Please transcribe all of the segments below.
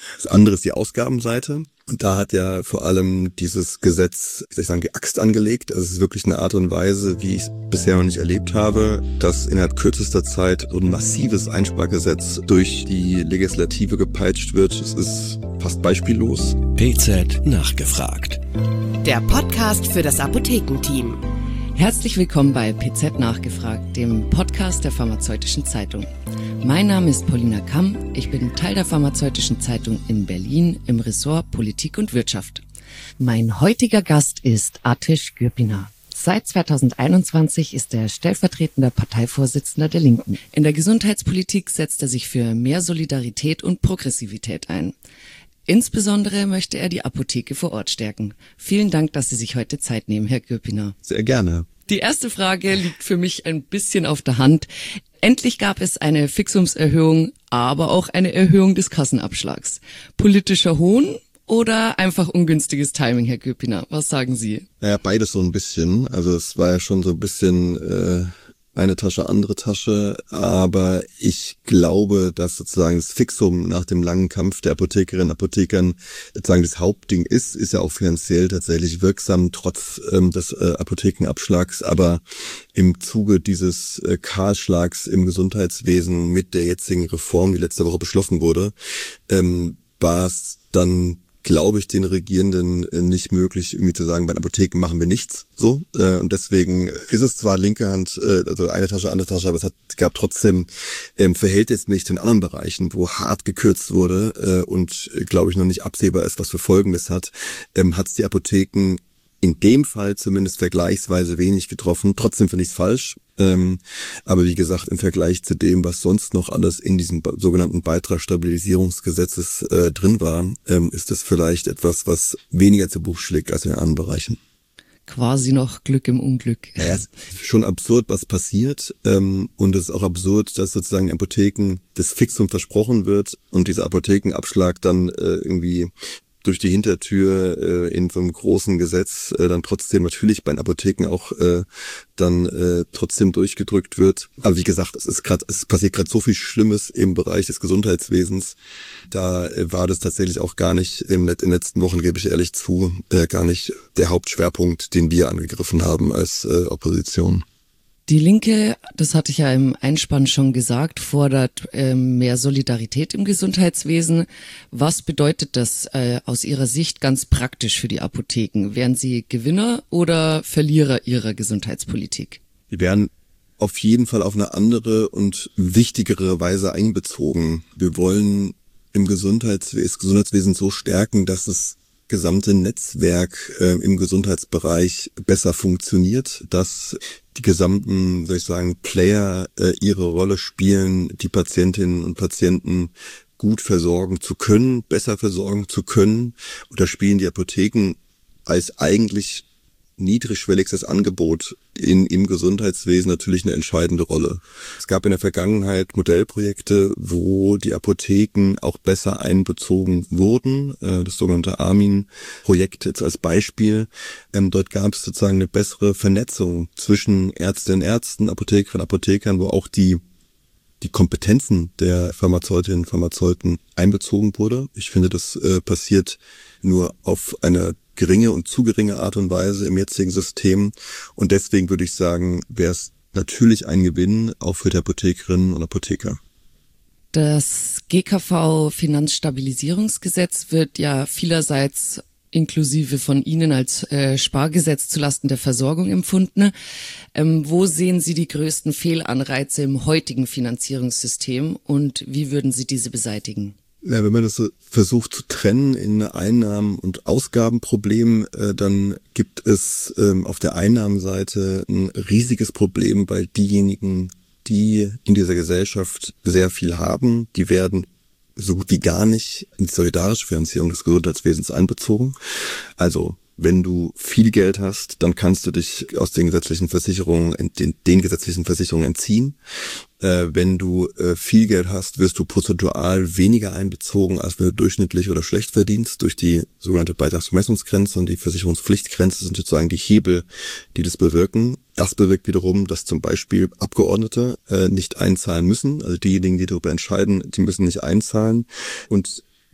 Das andere ist die Ausgabenseite. Und da hat ja vor allem dieses Gesetz, wie soll ich sagen, die Axt angelegt. Also es ist wirklich eine Art und Weise, wie ich es bisher noch nicht erlebt habe, dass innerhalb kürzester Zeit so ein massives Einspargesetz durch die Legislative gepeitscht wird. Es ist fast beispiellos. PZ nachgefragt. Der Podcast für das Apothekenteam. Herzlich willkommen bei PZ nachgefragt, dem Podcast der Pharmazeutischen Zeitung. Mein Name ist Paulina Kamm, ich bin Teil der Pharmazeutischen Zeitung in Berlin im Ressort Politik und Wirtschaft. Mein heutiger Gast ist Ateş Gürpınar. Seit 2021 ist er stellvertretender Parteivorsitzender der Linken. In der Gesundheitspolitik setzt er sich für mehr Solidarität und Progressivität ein. Insbesondere möchte er die Apotheke vor Ort stärken. Vielen Dank, dass Sie sich heute Zeit nehmen, Herr Gürpınar. Sehr gerne. Die erste Frage liegt für mich ein bisschen auf der Hand. Endlich gab es eine Fixumserhöhung, aber auch eine Erhöhung des Kassenabschlags. Politischer Hohn oder einfach ungünstiges Timing, Herr Gürpınar? Was sagen Sie? Naja, beides so ein bisschen. Also es war ja schon so ein bisschen eine Tasche, andere Tasche. Aber ich glaube, dass sozusagen das Fixum nach dem langen Kampf der Apothekerinnen und Apothekern sozusagen das Hauptding ist ja auch finanziell tatsächlich wirksam, trotz des Apothekenabschlags. Aber im Zuge dieses Kahlschlags im Gesundheitswesen mit der jetzigen Reform, die letzte Woche beschlossen wurde, war es dann, glaube ich, den Regierenden nicht möglich, irgendwie zu sagen, bei den Apotheken machen wir nichts, so. Und deswegen ist es zwar linke Hand, also eine Tasche, andere Tasche, aber es gab trotzdem verhältnismäßig zu den anderen Bereichen, wo hart gekürzt wurde und, glaube ich, noch nicht absehbar ist, was für Folgen das hat es die Apotheken in dem Fall zumindest vergleichsweise wenig getroffen. Trotzdem finde ich es falsch. Aber wie gesagt, im Vergleich zu dem, was sonst noch alles in diesem sogenannten Beitragsstabilisierungsgesetzes drin war, ist es vielleicht etwas, was weniger zu Buche schlägt als in anderen Bereichen. Quasi noch Glück im Unglück. Ja, es ist schon absurd, was passiert. Und es ist auch absurd, dass sozusagen Apotheken das Fixum versprochen wird und dieser Apothekenabschlag dann irgendwie durch die Hintertür in so einem großen Gesetz dann trotzdem natürlich bei den Apotheken auch dann trotzdem durchgedrückt wird. Aber wie gesagt, es passiert gerade so viel Schlimmes im Bereich des Gesundheitswesens. Da war das tatsächlich auch gar nicht in den letzten Wochen, gebe ich ehrlich zu, gar nicht der Hauptschwerpunkt, den wir angegriffen haben als Opposition. Die Linke, das hatte ich ja im Einspann schon gesagt, fordert mehr Solidarität im Gesundheitswesen. Was bedeutet das aus Ihrer Sicht ganz praktisch für die Apotheken? Wären Sie Gewinner oder Verlierer Ihrer Gesundheitspolitik? Wir werden auf jeden Fall auf eine andere und wichtigere Weise einbezogen. Wir wollen das Gesundheitswesen so stärken, dass das gesamte Netzwerk im Gesundheitsbereich besser funktioniert, dass die gesamten, soll ich sagen, Player ihre Rolle spielen, die Patientinnen und Patienten gut versorgen zu können, besser versorgen zu können. Und da spielen die Apotheken als eigentlich niedrigschwelligstes Angebot im Gesundheitswesen natürlich eine entscheidende Rolle. Es gab in der Vergangenheit Modellprojekte, wo die Apotheken auch besser einbezogen wurden. Das sogenannte Armin-Projekt jetzt als Beispiel. Dort gab es sozusagen eine bessere Vernetzung zwischen Ärztinnen und Ärzten, Apothekerinnen und Apothekern, wo auch die Kompetenzen der Pharmazeutinnen und Pharmazeuten einbezogen wurde. Ich finde, das passiert nur auf eine geringe und zu geringe Art und Weise im jetzigen System. Und deswegen würde ich sagen, wäre es natürlich ein Gewinn, auch für die Apothekerinnen und Apotheker. Das GKV-Finanzstabilisierungsgesetz wird ja vielerseits inklusive von Ihnen als Spargesetz zulasten der Versorgung empfunden. Wo sehen Sie die größten Fehlanreize im heutigen Finanzierungssystem und wie würden Sie diese beseitigen? Ja, wenn man das so versucht zu trennen in Einnahmen- und Ausgabenproblem, dann gibt es auf der Einnahmenseite ein riesiges Problem, weil diejenigen, die in dieser Gesellschaft sehr viel haben, die werden so gut wie gar nicht in die solidarische Finanzierung des Gesundheitswesens einbezogen. Also wenn du viel Geld hast, dann kannst du dich aus den gesetzlichen Versicherungen, den gesetzlichen Versicherungen entziehen. Wenn du viel Geld hast, wirst du prozentual weniger einbezogen, als wenn du durchschnittlich oder schlecht verdienst. Durch die sogenannte Beitragsbemessungsgrenze und die Versicherungspflichtgrenze sind sozusagen die Hebel, die das bewirken. Das bewirkt wiederum, dass zum Beispiel Abgeordnete nicht einzahlen müssen. Also diejenigen, die darüber entscheiden, die müssen nicht einzahlen. Und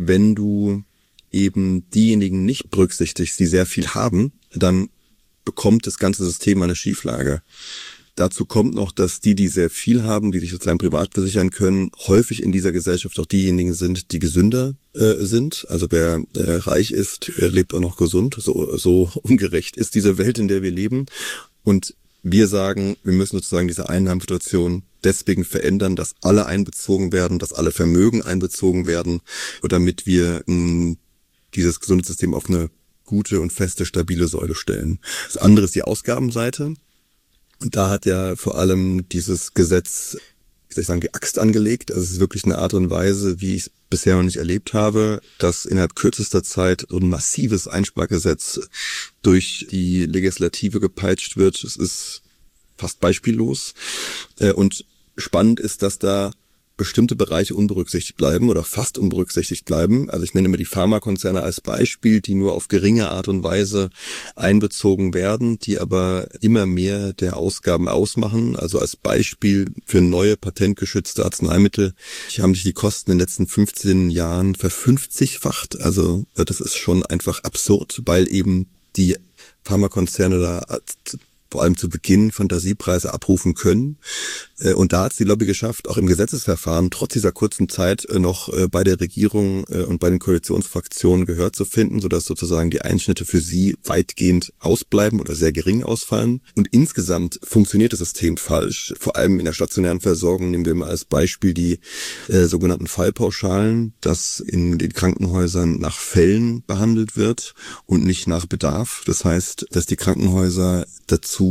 wenn du eben diejenigen nicht berücksichtigst, die sehr viel haben, dann bekommt das ganze System eine Schieflage. Dazu kommt noch, dass die sehr viel haben, die sich sozusagen privat versichern können, häufig in dieser Gesellschaft auch diejenigen sind, die gesünder sind. Also wer reich ist, lebt auch noch gesund. So ungerecht ist diese Welt, in der wir leben. Und wir sagen, wir müssen sozusagen diese Einnahmensituation deswegen verändern, dass alle einbezogen werden, dass alle Vermögen einbezogen werden, damit wir dieses Gesundheitssystem auf eine gute und feste, stabile Säule stellen. Das andere ist die Ausgabenseite. Und da hat ja vor allem dieses Gesetz, wie soll ich sagen, die Axt angelegt. Also es ist wirklich eine Art und Weise, wie ich es bisher noch nicht erlebt habe, dass innerhalb kürzester Zeit so ein massives Einspargesetz durch die Legislative gepeitscht wird. Es ist fast beispiellos. Und spannend ist, dass da bestimmte Bereiche unberücksichtigt bleiben oder fast unberücksichtigt bleiben. Also ich nenne immer die Pharmakonzerne als Beispiel, die nur auf geringe Art und Weise einbezogen werden, die aber immer mehr der Ausgaben ausmachen. Also als Beispiel für neue patentgeschützte Arzneimittel haben sich die Kosten in den letzten 15 Jahren verfünfzigfacht. Also das ist schon einfach absurd, weil eben die Pharmakonzerne da vor allem zu Beginn Fantasiepreise abrufen können. Und da hat es die Lobby geschafft, auch im Gesetzesverfahren trotz dieser kurzen Zeit noch bei der Regierung und bei den Koalitionsfraktionen Gehör zu finden, sodass sozusagen die Einschnitte für sie weitgehend ausbleiben oder sehr gering ausfallen. Und insgesamt funktioniert das System falsch. Vor allem in der stationären Versorgung nehmen wir mal als Beispiel die sogenannten Fallpauschalen, dass in den Krankenhäusern nach Fällen behandelt wird und nicht nach Bedarf. Das heißt, dass die Krankenhäuser dazu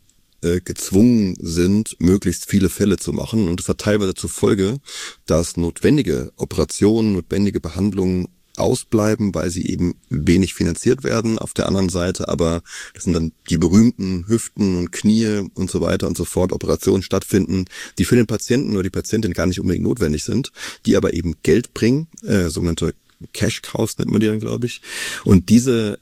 gezwungen sind, möglichst viele Fälle zu machen. Und das hat teilweise zur Folge, dass notwendige Operationen, notwendige Behandlungen ausbleiben, weil sie eben wenig finanziert werden. Auf der anderen Seite aber, das sind dann die berühmten Hüften und Knie und so weiter und so fort, Operationen stattfinden, die für den Patienten oder die Patientin gar nicht unbedingt notwendig sind, die aber eben Geld bringen, sogenannte Cash Cows nennt man die dann, glaube ich. Und diese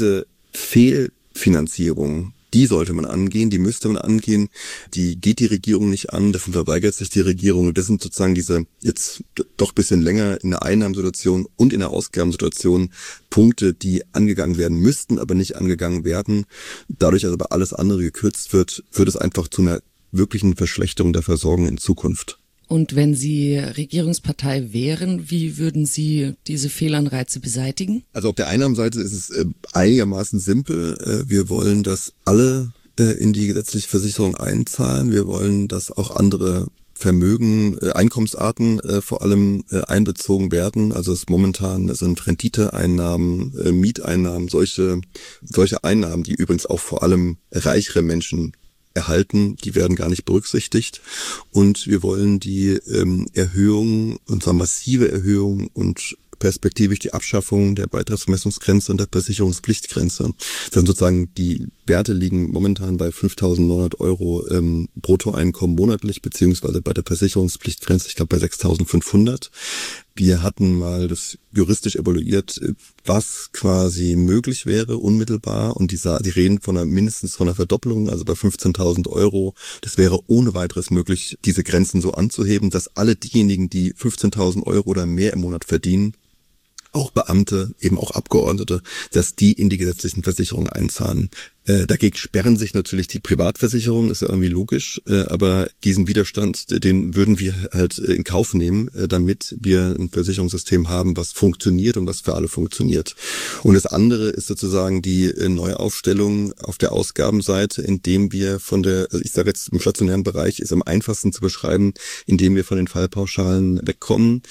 Fehlfinanzierung, die sollte man angehen, die müsste man angehen, die geht die Regierung nicht an, davon verweigert sich die Regierung. Und das sind sozusagen diese jetzt doch ein bisschen länger in der Einnahmensituation und in der Ausgabensituation Punkte, die angegangen werden müssten, aber nicht angegangen werden. Dadurch, dass aber alles andere gekürzt wird, führt es einfach zu einer wirklichen Verschlechterung der Versorgung in Zukunft. Und wenn Sie Regierungspartei wären, wie würden Sie diese Fehlanreize beseitigen? Also auf der Einnahmenseite ist es einigermaßen simpel. Wir wollen, dass alle in die gesetzliche Versicherung einzahlen. Wir wollen, dass auch andere Vermögen, Einkommensarten vor allem einbezogen werden. Also es momentan sind Renditeeinnahmen, Mieteinnahmen, solche Einnahmen, die übrigens auch vor allem reichere Menschen erhalten, die werden gar nicht berücksichtigt. Und wir wollen die Erhöhung, und zwar massive Erhöhung und perspektivisch die Abschaffung der Beitragsvermessungsgrenze und der Versicherungspflichtgrenze. Dann sozusagen die Werte liegen momentan bei 5.900 Euro Bruttoeinkommen monatlich, beziehungsweise bei der Versicherungspflichtgrenze, ich glaube bei 6.500. Wir hatten mal das juristisch evaluiert, was quasi möglich wäre, unmittelbar. Und die reden mindestens von einer Verdoppelung, also bei 15.000 Euro. Das wäre ohne weiteres möglich, diese Grenzen so anzuheben, dass alle diejenigen, die 15.000 Euro oder mehr im Monat verdienen, auch Beamte, eben auch Abgeordnete, dass die in die gesetzlichen Versicherungen einzahlen. Dagegen sperren sich natürlich die Privatversicherungen, ist ja irgendwie logisch, aber diesen Widerstand, den würden wir halt in Kauf nehmen, damit wir ein Versicherungssystem haben, was funktioniert und was für alle funktioniert. Und das andere ist sozusagen die Neuaufstellung auf der Ausgabenseite, indem wir ich sage jetzt im stationären Bereich, ist am einfachsten zu beschreiben, indem wir von den Fallpauschalen wegkommen.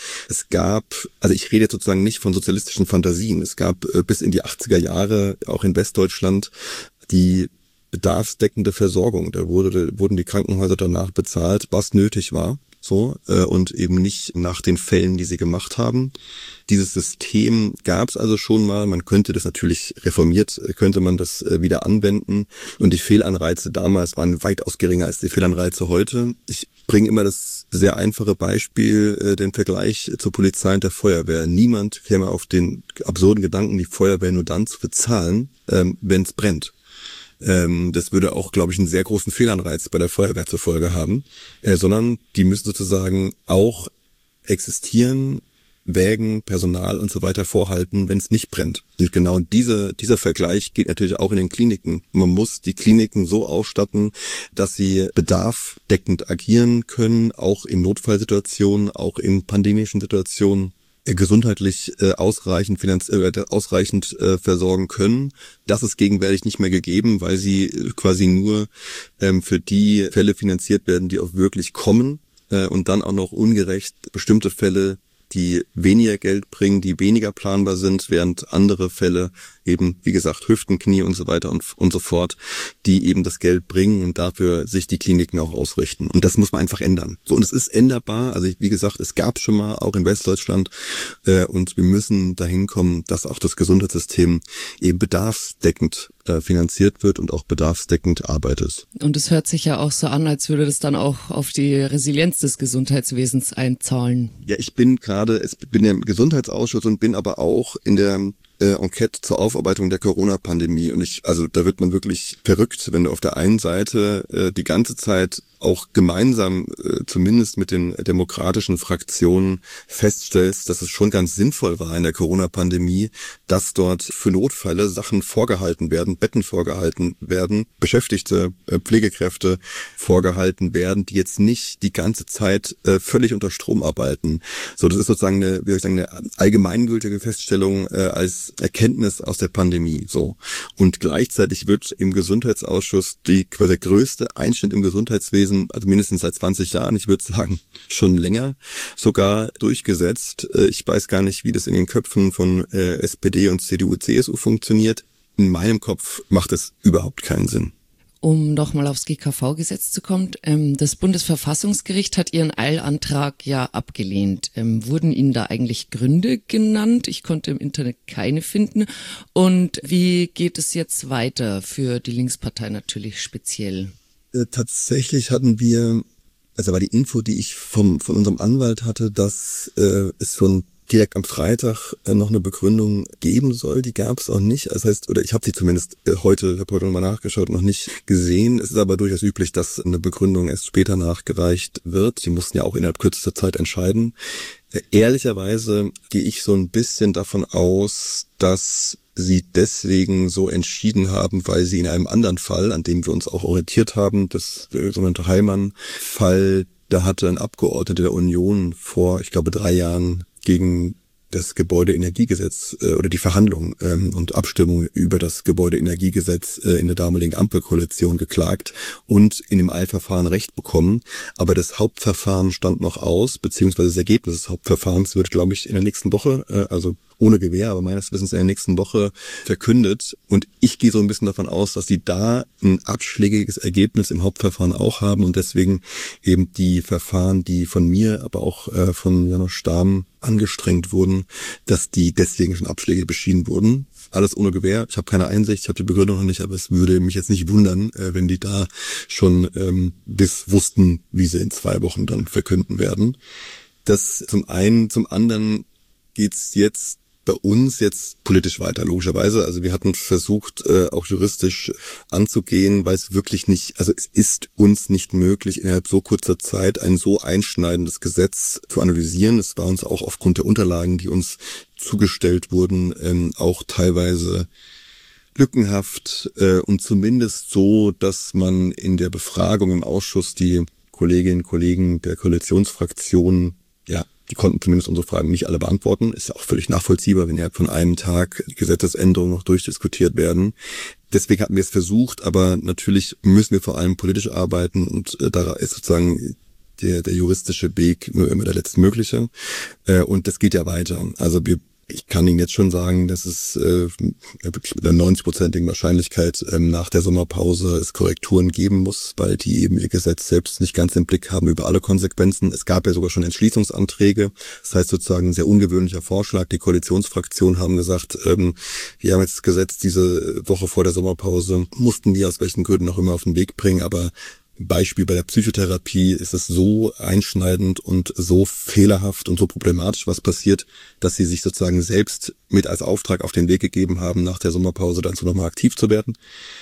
Also ich rede jetzt sozusagen nicht von sozialistischen Fantasien, es gab bis in die 80er Jahre, auch in Westdeutschland, die bedarfsdeckende Versorgung. Da wurden die Krankenhäuser danach bezahlt, was nötig war, und eben nicht nach den Fällen, die sie gemacht haben. Dieses System gab es also schon mal. Man könnte das natürlich könnte man das wieder anwenden. Und die Fehlanreize damals waren weitaus geringer als die Fehlanreize heute. Ich bringe immer das sehr einfache Beispiel, den Vergleich zur Polizei und der Feuerwehr. Niemand käme auf den absurden Gedanken, die Feuerwehr nur dann zu bezahlen, wenn es brennt. Das würde auch, glaube ich, einen sehr großen Fehlanreiz bei der Feuerwehr zur Folge haben, sondern die müssen sozusagen auch existieren, Wägen, Personal und so weiter vorhalten, wenn es nicht brennt. Und genau dieser Vergleich geht natürlich auch in den Kliniken. Man muss die Kliniken so ausstatten, dass sie bedarfsdeckend agieren können, auch in Notfallsituationen, auch in pandemischen Situationen, gesundheitlich ausreichend versorgen können. Das ist gegenwärtig nicht mehr gegeben, weil sie quasi nur für die Fälle finanziert werden, die auch wirklich kommen, und dann auch noch ungerecht bestimmte Fälle, die weniger Geld bringen, die weniger planbar sind, während andere Fälle eben, wie gesagt, Hüften, Knie und so weiter und so fort, die eben das Geld bringen und dafür sich die Kliniken auch ausrichten. Und das muss man einfach ändern. So, und es ist änderbar. Also wie gesagt, es gab schon mal auch in Westdeutschland, und wir müssen dahin kommen, dass auch das Gesundheitssystem eben bedarfsdeckend finanziert wird und auch bedarfsdeckend arbeitet. Und es hört sich ja auch so an, als würde das dann auch auf die Resilienz des Gesundheitswesens einzahlen. Ja, ich bin ja im Gesundheitsausschuss und bin aber auch in der Enquete zur Aufarbeitung der Corona-Pandemie. Und da wird man wirklich verrückt, wenn du auf der einen Seite die ganze Zeit auch gemeinsam, zumindest mit den demokratischen Fraktionen, feststellst, dass es schon ganz sinnvoll war in der Corona-Pandemie, dass dort für Notfälle Sachen vorgehalten werden, Betten vorgehalten werden, Beschäftigte, Pflegekräfte vorgehalten werden, die jetzt nicht die ganze Zeit völlig unter Strom arbeiten. So, das ist sozusagen eine allgemeingültige Feststellung als Erkenntnis aus der Pandemie. So. Und gleichzeitig wird im Gesundheitsausschuss der größte Einschnitt im Gesundheitswesen, also mindestens seit 20 Jahren, ich würde sagen schon länger, sogar durchgesetzt. Ich weiß gar nicht, wie das in den Köpfen von SPD und CDU, CSU funktioniert. In meinem Kopf macht es überhaupt keinen Sinn. Um nochmal aufs GKV-Gesetz zu kommen, das Bundesverfassungsgericht hat Ihren Eilantrag ja abgelehnt. Wurden Ihnen da eigentlich Gründe genannt? Ich konnte im Internet keine finden. Und wie geht es jetzt weiter für die Linkspartei natürlich speziell? Tatsächlich war die Info, die ich von unserem Anwalt hatte, dass es schon direkt am Freitag noch eine Begründung geben soll. Die gab es auch nicht. Das heißt, oder ich habe sie zumindest heute nochmal nachgeschaut, noch nicht gesehen. Es ist aber durchaus üblich, dass eine Begründung erst später nachgereicht wird. Sie mussten ja auch innerhalb kürzester Zeit entscheiden. Ehrlicherweise gehe ich so ein bisschen davon aus, dass sie deswegen so entschieden haben, weil sie in einem anderen Fall, an dem wir uns auch orientiert haben, das sogenannte Heimann-Fall, da hatte ein Abgeordneter der Union vor, ich glaube, 3 Jahren gegen das Gebäudeenergiegesetz oder die Verhandlung und Abstimmung über das Gebäudeenergiegesetz in der damaligen Ampelkoalition geklagt und in dem Eilverfahren Recht bekommen. Aber das Hauptverfahren stand noch aus, beziehungsweise das Ergebnis des Hauptverfahrens wird, glaube ich, in der nächsten Woche, also ohne Gewähr, aber meines Wissens in der nächsten Woche verkündet. Und ich gehe so ein bisschen davon aus, dass sie da ein abschlägiges Ergebnis im Hauptverfahren auch haben und deswegen eben die Verfahren, die von mir, aber auch von Janosch Stamm angestrengt wurden, dass die deswegen schon Abschläge beschieden wurden. Alles ohne Gewähr. Ich habe keine Einsicht, ich habe die Begründung noch nicht, aber es würde mich jetzt nicht wundern, wenn die da schon bis wussten, wie sie in 2 Wochen dann verkünden werden. Das zum einen. Zum anderen geht's jetzt bei uns jetzt politisch weiter, logischerweise. Also wir hatten versucht, auch juristisch anzugehen, weil es wirklich nicht, also es ist uns nicht möglich, innerhalb so kurzer Zeit ein so einschneidendes Gesetz zu analysieren. Es war uns auch aufgrund der Unterlagen, die uns zugestellt wurden, auch teilweise lückenhaft und zumindest so, dass man in der Befragung im Ausschuss die Kolleginnen und Kollegen der Koalitionsfraktionen, ja, die konnten zumindest unsere Fragen nicht alle beantworten. Ist ja auch völlig nachvollziehbar, wenn innerhalb von einem Tag Gesetzesänderungen noch durchdiskutiert werden. Deswegen hatten wir es versucht, aber natürlich müssen wir vor allem politisch arbeiten und da ist sozusagen der juristische Weg nur immer der letztmögliche. Und das geht ja weiter. Also ich kann Ihnen jetzt schon sagen, dass es wirklich mit einer 90-prozentigen Wahrscheinlichkeit nach der Sommerpause es Korrekturen geben muss, weil die eben ihr Gesetz selbst nicht ganz im Blick haben über alle Konsequenzen. Es gab ja sogar schon Entschließungsanträge. Das heißt sozusagen ein sehr ungewöhnlicher Vorschlag. Die Koalitionsfraktionen haben gesagt, wir haben jetzt das Gesetz diese Woche vor der Sommerpause, mussten wir aus welchen Gründen auch immer auf den Weg bringen, aber Beispiel bei der Psychotherapie ist es so einschneidend und so fehlerhaft und so problematisch, was passiert, dass sie sich sozusagen selbst mit als Auftrag auf den Weg gegeben haben, nach der Sommerpause dann so nochmal aktiv zu werden.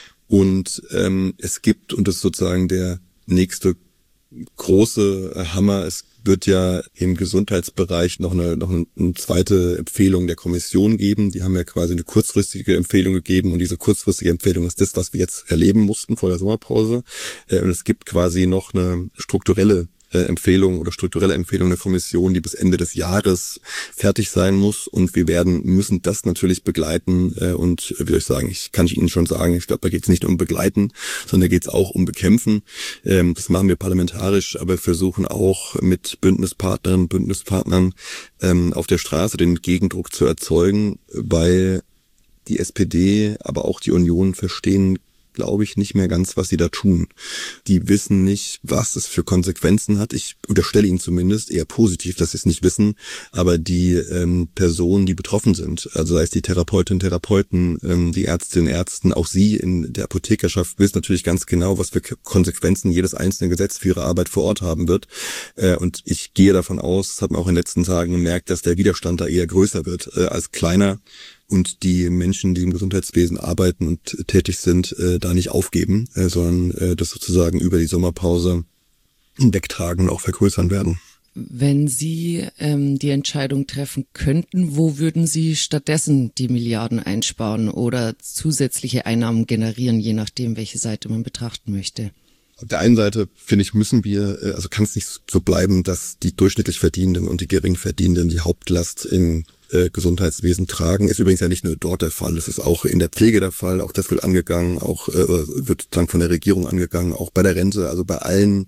Und es gibt, und das ist sozusagen der nächste große Hammer, es wird ja im Gesundheitsbereich noch eine zweite Empfehlung der Kommission geben. Die haben ja quasi eine kurzfristige Empfehlung gegeben und diese kurzfristige Empfehlung ist das, was wir jetzt erleben mussten vor der Sommerpause. Und es gibt quasi noch eine strukturelle Empfehlung der Kommission, die bis Ende des Jahres fertig sein muss, und wir müssen das natürlich begleiten und wie soll ich sagen, ich kann Ihnen schon sagen, ich glaube, da geht es nicht um Begleiten, sondern da geht es auch um Bekämpfen. Das machen wir parlamentarisch, aber wir versuchen auch mit Bündnispartnerinnen und Bündnispartnern auf der Straße den Gegendruck zu erzeugen, weil die SPD, aber auch die Union verstehen, glaube ich, nicht mehr ganz, was sie da tun. Die wissen nicht, was es für Konsequenzen hat. Ich unterstelle ihnen zumindest eher positiv, dass sie es nicht wissen, aber die Personen, die betroffen sind, also sei es die Therapeutinnen, Therapeuten, die Ärztinnen, Ärzten, auch sie in der Apothekerschaft wissen natürlich ganz genau, was für Konsequenzen jedes einzelne Gesetz für ihre Arbeit vor Ort haben wird. Und ich gehe davon aus, das hat man auch in den letzten Tagen gemerkt, dass der Widerstand da eher größer wird als kleiner. Und die Menschen, die im Gesundheitswesen arbeiten und tätig sind, da nicht aufgeben, sondern das sozusagen über die Sommerpause hinwegtragen und auch vergrößern werden. Wenn Sie die Entscheidung treffen könnten, wo würden Sie stattdessen die Milliarden einsparen oder zusätzliche Einnahmen generieren, je nachdem, welche Seite man betrachten möchte? Auf der einen Seite, finde ich, kann es nicht so bleiben, dass die durchschnittlich Verdienenden und die Geringverdienenden die Hauptlast im Gesundheitswesen tragen. Ist übrigens ja nicht nur dort der Fall, es ist auch in der Pflege der Fall, auch das wird angegangen, wird dann von der Regierung angegangen, auch bei der Rente, also bei allen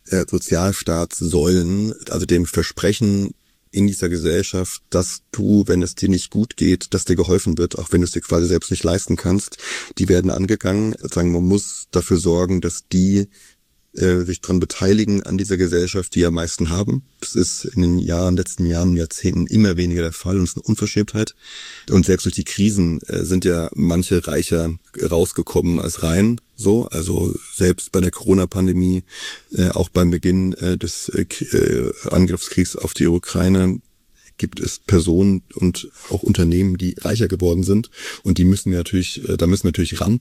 Sozialstaatssäulen, also dem Versprechen in dieser Gesellschaft, dass du, wenn es dir nicht gut geht, dass dir geholfen wird, auch wenn du es dir quasi selbst nicht leisten kannst, die werden angegangen. Sozusagen, man muss dafür sorgen, dass die sich daran beteiligen an dieser Gesellschaft, die am meisten haben. Das ist in den letzten Jahren, Jahrzehnten immer weniger der Fall und es ist eine Unverschämtheit. Und selbst durch die Krisen sind ja manche reicher rausgekommen als rein. So, also selbst bei der Corona-Pandemie, auch beim Beginn des Angriffskriegs auf die Ukraine, gibt es Personen und auch Unternehmen, die reicher geworden sind und da müssen wir natürlich ran.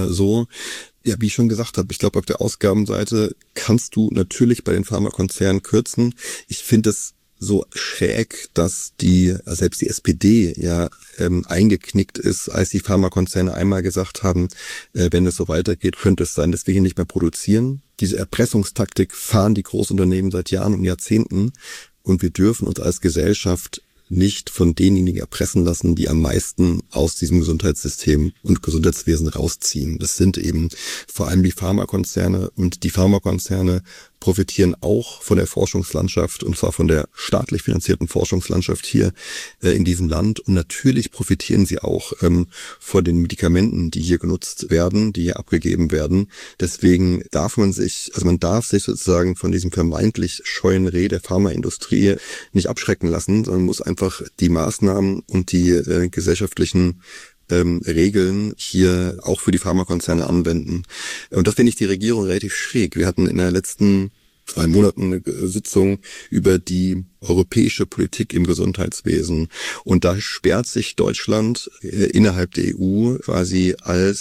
Ja, wie ich schon gesagt habe, ich glaube, auf der Ausgabenseite kannst du natürlich bei den Pharmakonzernen kürzen. Ich finde es so schräg, dass selbst die SPD ja eingeknickt ist, als die Pharmakonzerne einmal gesagt haben, wenn es so weitergeht, könnte es sein, dass wir hier nicht mehr produzieren. Diese Erpressungstaktik fahren die Großunternehmen seit Jahren und Jahrzehnten und wir dürfen uns als Gesellschaft nicht von denjenigen erpressen lassen, die am meisten aus diesem Gesundheitssystem und Gesundheitswesen rausziehen. Das sind eben vor allem die Pharmakonzerne und die Pharmakonzerne profitieren auch von der Forschungslandschaft und zwar von der staatlich finanzierten Forschungslandschaft hier in diesem Land und natürlich profitieren sie auch von den Medikamenten, die hier genutzt werden, die hier abgegeben werden. Deswegen man darf sich sozusagen von diesem vermeintlich scheuen Reh der Pharmaindustrie nicht abschrecken lassen, sondern muss einfach die Maßnahmen und die gesellschaftlichen Regeln hier auch für die Pharmakonzerne anwenden. Und das finde ich die Regierung relativ schräg. Wir hatten in den letzten 2 Monaten eine Sitzung über die europäische Politik im Gesundheitswesen. Und da sperrt sich Deutschland innerhalb der EU quasi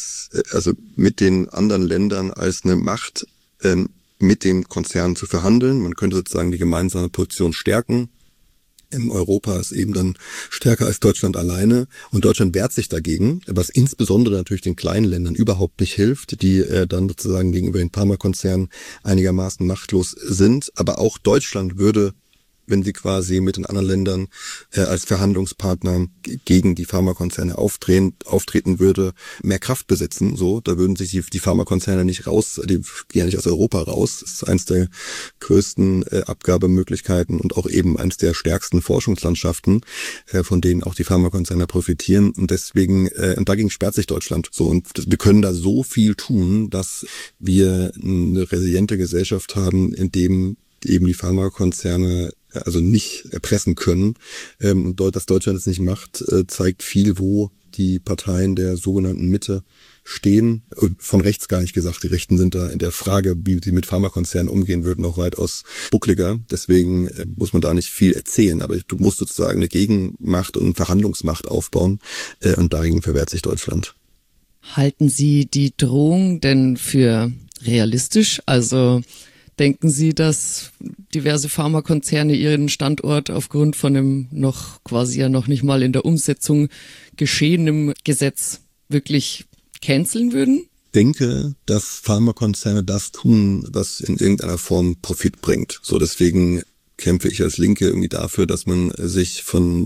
mit den anderen Ländern als eine Macht, mit dem Konzern zu verhandeln. Man könnte sozusagen die gemeinsame Position stärken. Europa ist eben dann stärker als Deutschland alleine und Deutschland wehrt sich dagegen, was insbesondere natürlich den kleinen Ländern überhaupt nicht hilft, die dann sozusagen gegenüber den Pharmakonzernen einigermaßen machtlos sind. Aber auch Deutschland würde, wenn sie quasi mit den anderen Ländern als Verhandlungspartner gegen die Pharmakonzerne auftreten würde, mehr Kraft besitzen. So, da würden sich die Pharmakonzerne die gehen ja nicht aus Europa raus. Das ist eins der größten Abgabemöglichkeiten und auch eben eins der stärksten Forschungslandschaften, von denen auch die Pharmakonzerne profitieren. Und deswegen, und dagegen sperrt sich Deutschland. So, und wir können da so viel tun, dass wir eine resiliente Gesellschaft haben, in dem eben die Pharmakonzerne also nicht erpressen können. Und dass Deutschland es nicht macht, zeigt viel, wo die Parteien der sogenannten Mitte stehen. Von rechts gar nicht gesagt. Die Rechten sind da in der Frage, wie sie mit Pharmakonzernen umgehen würden, noch weitaus buckliger. Deswegen muss man da nicht viel erzählen. Aber du musst sozusagen eine Gegenmacht und eine Verhandlungsmacht aufbauen. Und dagegen verwehrt sich Deutschland. Halten Sie die Drohung denn für realistisch? Also Denken Sie, dass diverse Pharmakonzerne ihren Standort aufgrund von einem noch quasi ja noch nicht mal in der Umsetzung geschehenen Gesetz wirklich canceln würden? Ich denke, dass Pharmakonzerne das tun, was in irgendeiner Form Profit bringt. So, deswegen kämpfe ich als Linke irgendwie dafür, dass man sich von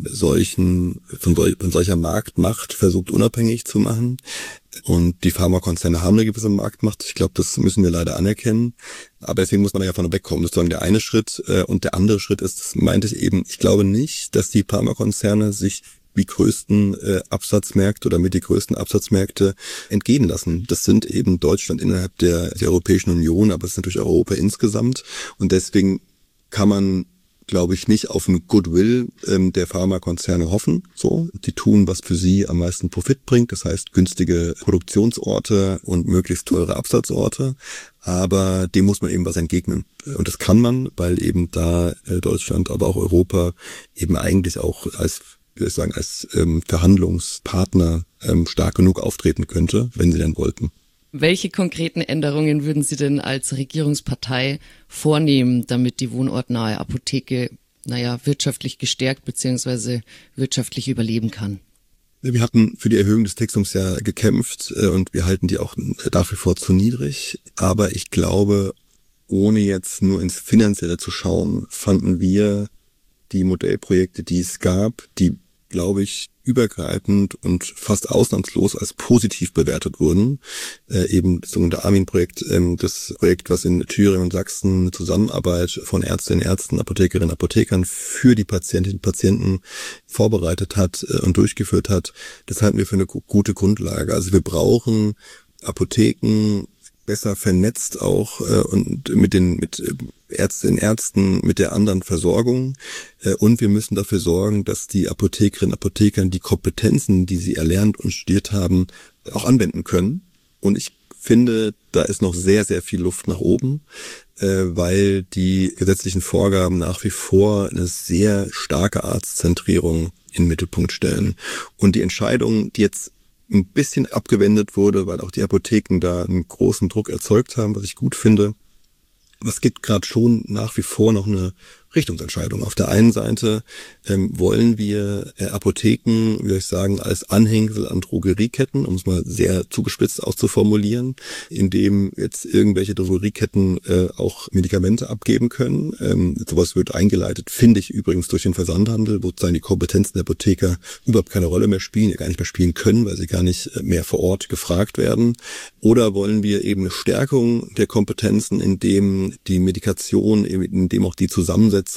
solcher Marktmacht versucht unabhängig zu machen. Und die Pharmakonzerne haben eine gewisse Marktmacht. Ich glaube, das müssen wir leider anerkennen. Aber deswegen muss man ja von wegkommen. Das ist sozusagen der eine Schritt. Und der andere Schritt ist, das meinte ich eben, ich glaube nicht, dass die Pharmakonzerne sich die größten Absatzmärkte oder mit die größten Absatzmärkte entgehen lassen. Das sind eben Deutschland innerhalb der Europäischen Union, aber es ist natürlich Europa insgesamt. Und deswegen kann man, glaube ich, nicht auf einen Goodwill der Pharmakonzerne hoffen. So, die tun, was für sie am meisten Profit bringt. Das heißt, günstige Produktionsorte und möglichst teure Absatzorte. Aber dem muss man eben was entgegnen. Und das kann man, weil eben da Deutschland, aber auch Europa eben eigentlich auch als Verhandlungspartner stark genug auftreten könnte, wenn sie denn wollten. Welche konkreten Änderungen würden Sie denn als Regierungspartei vornehmen, damit die wohnortnahe Apotheke, wirtschaftlich gestärkt bzw. wirtschaftlich überleben kann? Wir hatten für die Erhöhung des Fixums ja gekämpft und wir halten die auch nach wie vor zu niedrig. Aber ich glaube, ohne jetzt nur ins Finanzielle zu schauen, fanden wir die Modellprojekte, die es gab, die, glaube ich, übergreifend und fast ausnahmslos als positiv bewertet wurden. Eben das sogenannte Armin-Projekt, das Projekt, was in Thüringen und Sachsen eine Zusammenarbeit von Ärztinnen, Ärzten, Apothekerinnen, Apothekern für die Patientinnen und Patienten vorbereitet hat und durchgeführt hat, das halten wir für eine gute Grundlage. Also wir brauchen Apotheken besser vernetzt auch und mit Ärztinnen, Ärzten, mit der anderen Versorgung. Und wir müssen dafür sorgen, dass die Apothekerinnen und Apotheker die Kompetenzen, die sie erlernt und studiert haben, auch anwenden können. Und ich finde, da ist noch sehr, sehr viel Luft nach oben, weil die gesetzlichen Vorgaben nach wie vor eine sehr starke Arztzentrierung in den Mittelpunkt stellen. Und die Entscheidung, die jetzt ein bisschen abgewendet wurde, weil auch die Apotheken da einen großen Druck erzeugt haben, was ich gut finde. Es gibt gerade schon nach wie vor noch eine Richtungsentscheidung. Auf der einen Seite wollen wir Apotheken, wie soll ich sagen, als Anhängsel an Drogerieketten, um es mal sehr zugespitzt auszuformulieren, indem jetzt irgendwelche Drogerieketten auch Medikamente abgeben können. Sowas wird eingeleitet, finde ich übrigens, durch den Versandhandel, wo sozusagen die Kompetenzen der Apotheker überhaupt keine Rolle mehr spielen, gar nicht mehr spielen können, weil sie gar nicht mehr vor Ort gefragt werden. Oder wollen wir eben eine Stärkung der Kompetenzen, indem die Medikation, indem auch die Zusammensetzung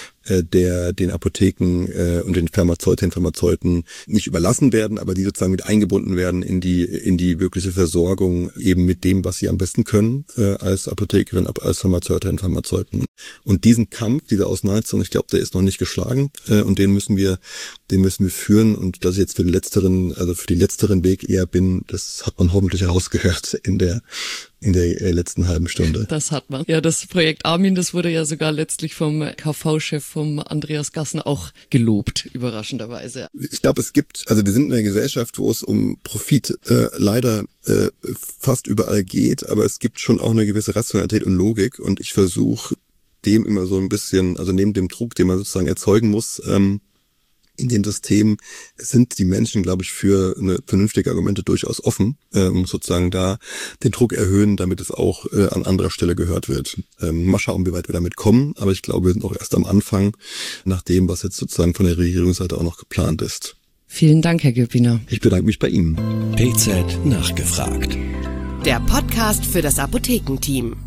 den Apotheken und den Pharmazeuten nicht überlassen werden, aber die sozusagen mit eingebunden werden in die wirkliche Versorgung eben mit dem, was sie am besten können als Apothekerin, als Pharmazeutin, Pharmazeuten. Und diesen Kampf, diese Auseinandersetzung, ich glaube, der ist noch nicht geschlagen und den müssen wir führen. Und dass ich jetzt für die letzteren Weg eher bin, das hat man hoffentlich herausgehört in der letzten halben Stunde. Das hat man. Ja, das Projekt Armin, das wurde ja sogar letztlich vom KV-Chef vom Andreas Gassner auch gelobt, überraschenderweise. Ich glaube, wir sind in einer Gesellschaft, wo es um Profit leider fast überall geht, aber es gibt schon auch eine gewisse Rationalität und Logik und ich versuche dem immer so ein bisschen, also neben dem Druck, den man sozusagen erzeugen muss, in dem System sind die Menschen, glaube ich, für eine vernünftige Argumente durchaus offen, sozusagen da den Druck erhöhen, damit es auch an anderer Stelle gehört wird. Mal schauen, wie weit wir damit kommen, aber ich glaube, wir sind auch erst am Anfang, nach dem, was jetzt sozusagen von der Regierungsseite auch noch geplant ist. Vielen Dank, Herr Gülpiner. Ich bedanke mich bei Ihnen. PZ nachgefragt. Der Podcast für das Apothekenteam.